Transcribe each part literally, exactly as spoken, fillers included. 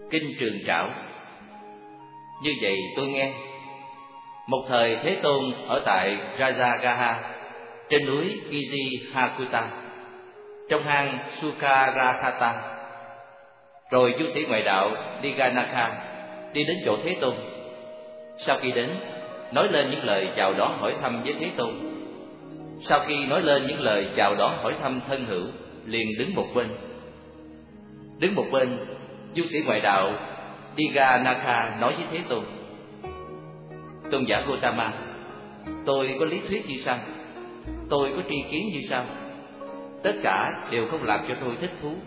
Kinh Trường Trảo. Như vậy tôi nghe, một thời Thế Tôn ở tại Rajagaha trên núi Kijihakuta, trong hang Sukarakhata. Rồi du sĩ ngoại đạo Diganakha đi đến chỗ Thế Tôn. Sau khi đến, nói lên những lời chào đón hỏi thăm với Thế Tôn. Sau khi nói lên những lời chào đón hỏi thăm thân hữu, liền đứng một bên. Đứng một bên, du sĩ ngoại đạo Diganakha nói với Thế Tôn: Tôn giả Gotama, tôi có lý thuyết như sau, tôi có tri kiến như sau, tất cả đều không làm cho tôi thích thú.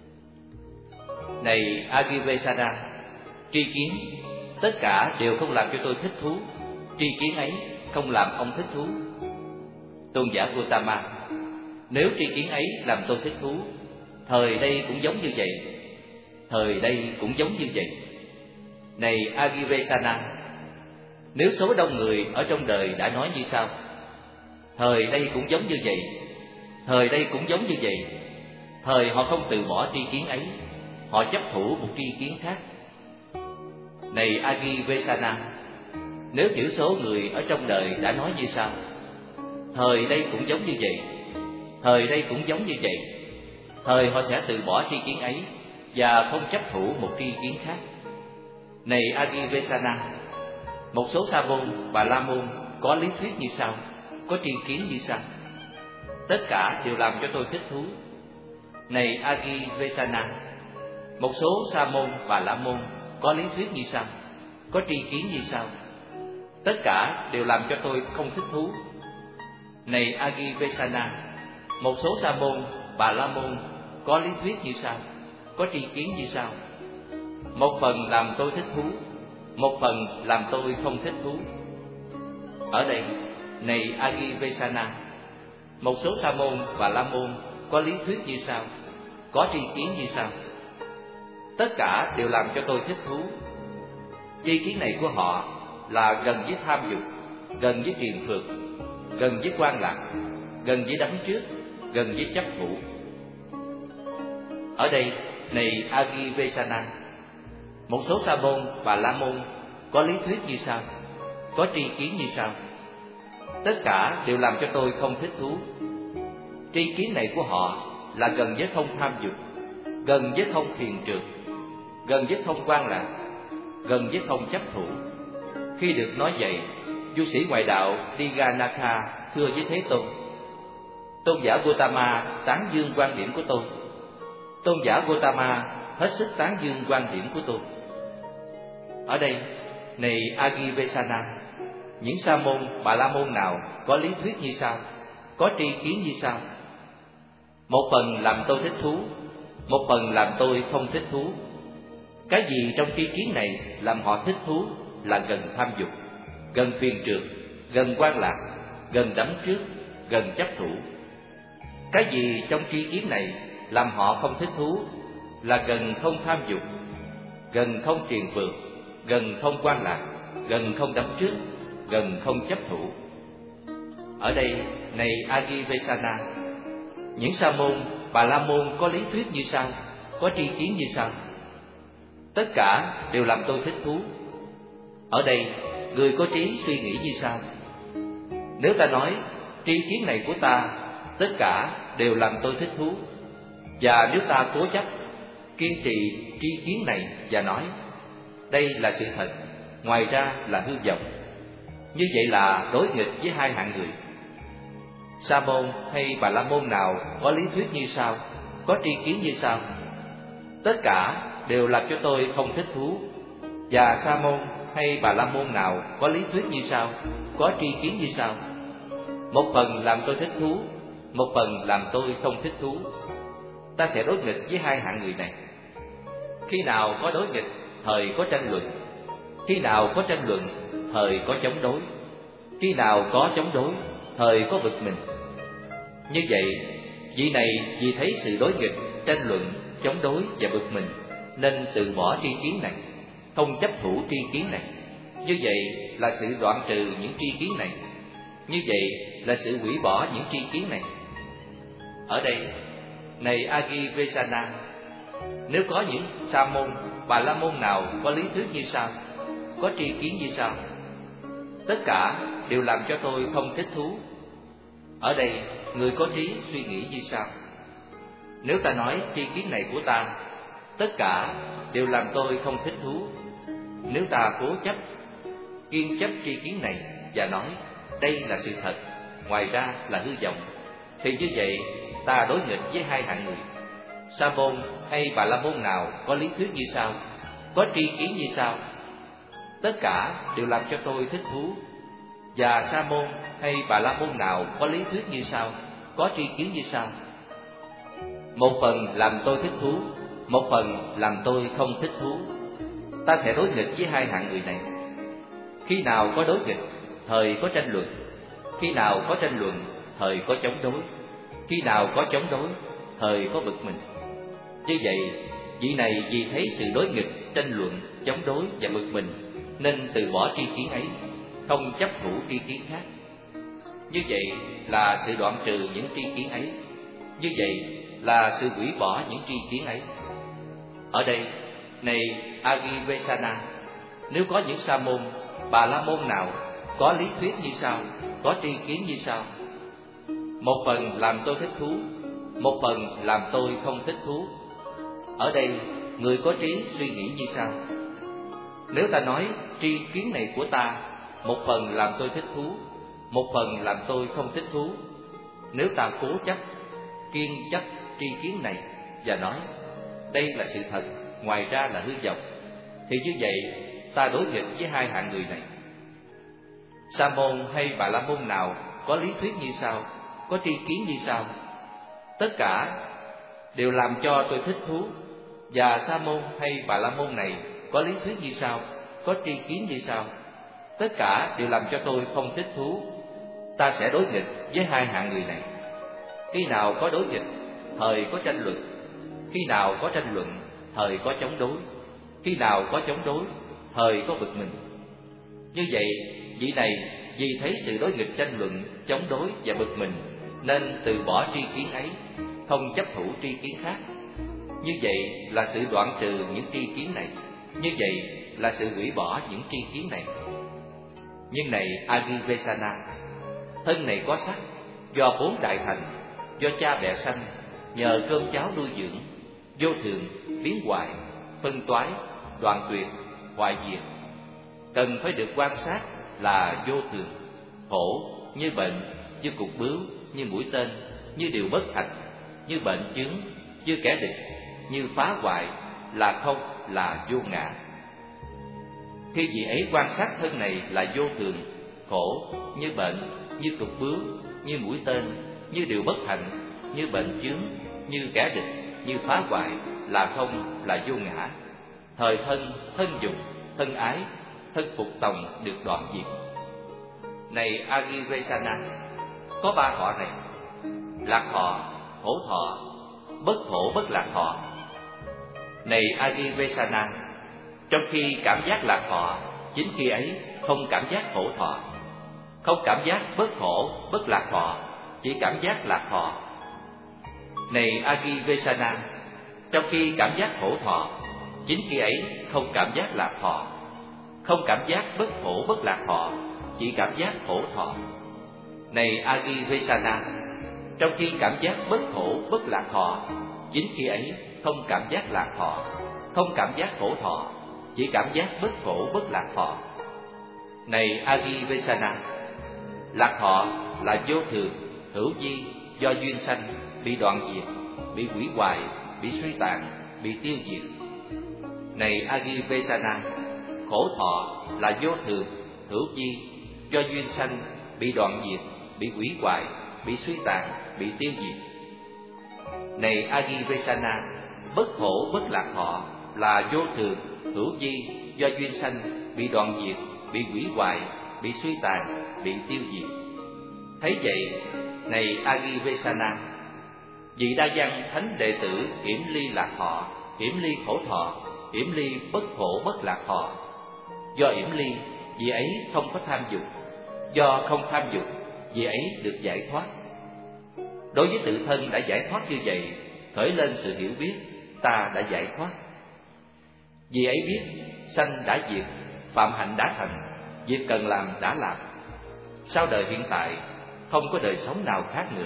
Này Agivesana, tri kiến tất cả đều không làm cho tôi thích thú, tri kiến ấy không làm ông thích thú. Tôn giả Gotama, nếu tri kiến ấy làm tôi thích thú, thời đây cũng giống như vậy, thời đây cũng giống như vậy. Này Agivesana, nếu số đông người ở trong đời đã nói như sau, thời đây cũng giống như vậy, thời đây cũng giống như vậy, thời họ không từ bỏ tri kiến ấy, họ chấp thủ một tri kiến khác. Này Agivesana, nếu thiểu số người ở trong đời đã nói như sau, thời đây cũng giống như vậy, thời đây cũng giống như vậy, thời họ sẽ từ bỏ tri kiến ấy và không chấp thủ một tri kiến khác. Này Agivesana, một số sa môn và la môn có lý thuyết như sau, có tri kiến như sau, tất cả đều làm cho tôi thích thú. Này Agivesana, một số sa môn và la môn có lý thuyết như sau, có tri kiến như sau, tất cả đều làm cho tôi không thích thú. Này Agivesana, một số sa môn và la môn có lý thuyết như sau, có tri kiến như sau, một phần làm tôi thích thú, một phần làm tôi không thích thú. Ở đây, này Agivesana, một số sa môn và la môn có lý thuyết như sau, có tri kiến như sau, tất cả đều làm cho tôi thích thú. Tri kiến này của họ là gần với tham dục, gần với triền phược, gần với quan lạc, gần với đắm trước, gần với chấp thủ. Ở đây, này Agivesana, một số sa môn và la môn có lý thuyết như sau, có tri kiến như sau, tất cả đều làm cho tôi không thích thú. Tri kiến này của họ là gần với không tham dục, gần với không thiền trượt, gần với không quan lạc, gần với không chấp thủ. Khi được nói vậy, du sĩ ngoại đạo Diganakha thưa với Thế Tôn: Tôn giả Gotama tán dương quan điểm của tôi. Tôn giả Gotama hết sức tán dương quan điểm của tôi. Ở đây, này Agivesana, những sa môn bà la môn nào có lý thuyết như sau, có tri kiến như sau, một phần làm tôi thích thú, một phần làm tôi không thích thú. Cái gì trong tri kiến này làm họ thích thú là gần tham dục, gần phiền trượt, gần quan lạc, gần đắm trước, gần chấp thủ. Cái gì trong tri kiến này làm họ không thích thú là gần không tham dục, gần không triền phược, gần không quan lạc, gần không đắm trước, gần không chấp thủ. Ở đây, này Agivesana, những sa môn bà la môn có lý thuyết như sau, có tri kiến như sau, tất cả đều làm tôi thích thú. Ở đây, người có trí suy nghĩ như sau: nếu ta nói tri kiến này của ta tất cả đều làm tôi thích thú, và nếu ta cố chấp kiên trì tri kiến này và nói đây là sự thật, ngoài ra là hư vọng, như vậy là đối nghịch với hai hạng người. Sa môn hay bà la môn nào có lý thuyết như sau, có tri kiến như sau, tất cả đều làm cho tôi không thích thú, và sa môn hay bà la môn nào có lý thuyết như sau, có tri kiến như sau, một phần làm tôi thích thú, một phần làm tôi không thích thú. Ta sẽ đối nghịch với hai hạng người này. Khi nào có đối nghịch, thời có tranh luận; khi nào có tranh luận, thời có chống đối; khi nào có chống đối, thời có bực mình. Như vậy, vị này vì thấy sự đối nghịch, tranh luận, chống đối và bực mình, nên từ bỏ tri kiến này, không chấp thủ tri kiến này. Như vậy là sự đoạn trừ những tri kiến này. Như vậy là sự hủy bỏ những tri kiến này. Ở đây, này Agivesana, nếu có những sa môn Bà la môn nào có lý thuyết như sau, có tri kiến như sau. Tất cả đều làm cho tôi không thích thú. Ở đây người có trí suy nghĩ như sau. Nếu ta nói tri kiến này của ta, tất cả đều làm tôi không thích thú. Nếu ta cố chấp, kiên chấp tri kiến này và nói đây là sự thật, ngoài ra là hư vọng, thì như vậy ta đối nghịch với hai hạng người. Sa môn hay Bà la môn nào có lý thuyết như sau, có tri kiến như sau. Tất cả đều làm cho tôi thích thú. Và Sa môn hay Bà la môn nào có lý thuyết như sau, có tri kiến như sau. Một phần làm tôi thích thú, một phần làm tôi không thích thú. Ta sẽ đối nghịch với hai hạng người này. Khi nào có đối nghịch, thời có tranh luận. Khi nào có tranh luận, thời có chống đối. Khi nào có chống đối, thời có bực mình. Như vậy, vị này vì thấy sự đối nghịch, tranh luận, chống đối và bực mình, nên từ bỏ tri kiến ấy, không chấp thủ tri kiến khác. Như vậy là sự đoạn trừ những tri kiến ấy. Như vậy là sự hủy bỏ những tri kiến ấy. Ở đây, này Agivesana, nếu có những sa môn, Bà la môn nào có lý thuyết như sau, có tri kiến như sau. Một phần làm tôi thích thú, một phần làm tôi không thích thú. Ở đây người có trí suy nghĩ như sau. Nếu ta nói tri kiến này của ta, một phần làm tôi thích thú, một phần làm tôi không thích thú. Nếu ta cố chấp, kiên chấp tri kiến này và nói đây là sự thật, ngoài ra là hư vọng, thì như vậy ta đối nghịch với hai hạng người này. Sa môn hay Bà la môn nào có lý thuyết như sau, có tri kiến như sau. Tất cả đều làm cho tôi thích thú. Và Sa môn hay Bà la môn này có lý thuyết như sau, có tri kiến như sau. Tất cả đều làm cho tôi không thích thú. Ta sẽ đối nghịch với hai hạng người này. Khi nào có đối nghịch, thời có tranh luận. Khi nào có tranh luận, thời có chống đối. Khi nào có chống đối, thời có bực mình. Như vậy, vị này vì thấy sự đối nghịch, tranh luận, chống đối và bực mình, nên từ bỏ tri kiến ấy, không chấp thủ tri kiến khác. Như vậy là sự đoạn trừ những tri kiến này. Như vậy là sự hủy bỏ những tri kiến này. Nhưng này Agivesana, thân này có sắc, do bốn đại thành, do cha mẹ sanh, nhờ cơm cháo nuôi dưỡng, vô thường, biến hoại, phân toái, đoạn tuyệt, hoại diệt. Cần phải được quan sát là vô thường, khổ, như bệnh, như cục bướu, như mũi tên, như điều bất hạnh, như bệnh chướng, như kẻ địch, như phá hoại, là không, là vô ngã. Khi vị ấy quan sát thân này là vô thường, khổ, như bệnh, như cục bướu, như mũi tên, như điều bất hạnh, như bệnh chướng, như kẻ địch, như phá hoại, là không, là vô ngã. Thời thân, thân dục, thân ái, thân phục tòng được đoạn diệt. Này Agivesana, có ba thọ này: lạc thọ, khổ thọ, bất khổ bất lạc thọ. Này Agivesana, trong khi cảm giác lạc thọ, chính khi ấy không cảm giác khổ thọ. Không cảm giác bất khổ bất lạc thọ, chỉ cảm giác lạc thọ. Này Agivesana, trong khi cảm giác khổ thọ, chính khi ấy không cảm giác lạc thọ. Không cảm giác bất khổ bất lạc thọ, chỉ cảm giác khổ thọ. Này Agivesana, trong khi cảm giác bất khổ bất lạc thọ, chính khi ấy không cảm giác lạc thọ. Không cảm giác khổ thọ, chỉ cảm giác bất khổ bất lạc thọ. Này Agivesana, lạc thọ là vô thường, hữu vi, do duyên sanh, bị đoạn diệt, bị hủy hoại, bị suy tàn, bị tiêu diệt. Này Agivesana, khổ thọ là vô thường, hữu vi, do duyên sanh, bị đoạn diệt, bị hủy hoại, bị suy tàn, bị tiêu diệt. Này Agivesana, bất khổ bất lạc thọ là vô thường, hữu vi, do duyên sanh, bị đoạn diệt, bị hủy hoại, bị suy tàn, bị tiêu diệt. Thấy vậy, này Agivesana, vị đa văn thánh đệ tử hiểm ly lạc thọ, hiểm ly khổ thọ, hiểm ly bất khổ bất lạc thọ. Do hiểm ly, vị ấy không có tham dục. Do không tham dục, vị ấy được giải thoát. Đối với tự thân đã giải thoát như vậy, khởi lên sự hiểu biết, ta đã giải thoát. Vì ấy biết sanh đã diệt, phạm hạnh đã thành, việc cần làm đã làm. Sau đời hiện tại không có đời sống nào khác nữa.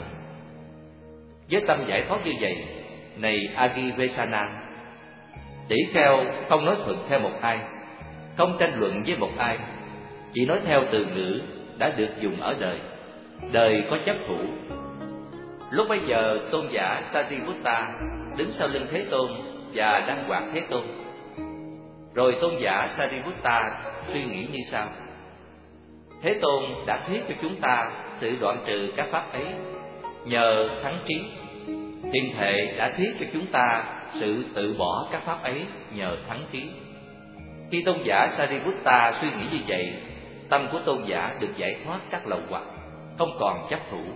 Với tâm giải thoát như vậy, này Agivesana, tỷ kheo không nói thuận theo một ai, không tranh luận với một ai, chỉ nói theo từ ngữ đã được dùng ở đời. Đời có chấp thủ. Lúc bấy giờ tôn giả Sariputta đứng sau lưng Thế Tôn và đang quạt Thế Tôn. Rồi tôn giả Sariputta suy nghĩ như sau: Thế Tôn đã thuyết cho chúng ta sự đoạn trừ các pháp ấy nhờ thắng trí. Thiên Thệ đã thuyết cho chúng ta sự tự bỏ các pháp ấy nhờ thắng trí. Khi tôn giả Sariputta suy nghĩ như vậy, tâm của tôn giả được giải thoát các lậu hoặc, không còn chấp thủ.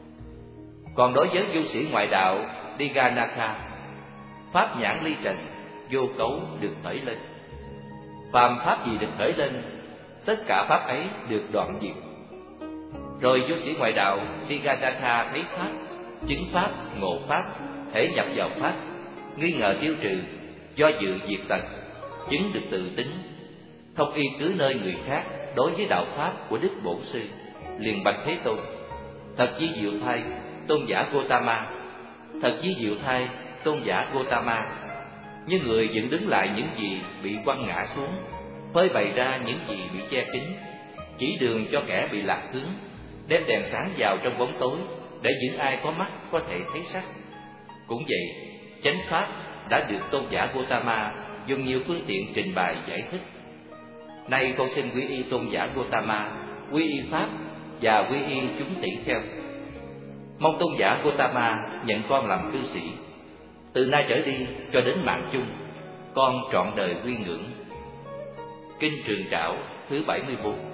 Còn đối với du sĩ ngoại đạo Diganatha, pháp nhãn ly trần vô cấu được khởi lên. Phàm pháp gì được khởi lên, tất cả pháp ấy được đoạn diệt. Rồi du sĩ ngoại đạo Diganatha thấy pháp, chứng pháp, ngộ pháp, thể nhập vào pháp, nghi ngờ tiêu trừ, do dự diệt tận, chứng được tự tính, không y cứ nơi người khác đối với đạo pháp của Đức Bổn Sư, liền bạch Thế Tôn: Thật di diệu thay, tôn giả Gotama! Thật di diệu thay, tôn giả Gotama! Như người dựng đứng lại những gì bị quăng ngã xuống, phơi bày ra những gì bị che kín, chỉ đường cho kẻ bị lạc hướng, đem đèn sáng vào trong bóng tối, để những ai có mắt có thể thấy sắc. Cũng vậy, chánh pháp đã được tôn giả Gotama dùng nhiều phương tiện trình bày giải thích. Nay con xin quy y tôn giả Gotama, quy y pháp và quy y chúng tỷ kheo. Mong tôn giả Gotama nhận con làm cư sĩ. Từ nay trở đi cho đến mạng chung, con trọn đời quy ngưỡng. Kinh Trường Trảo thứ bảy mươi bốn.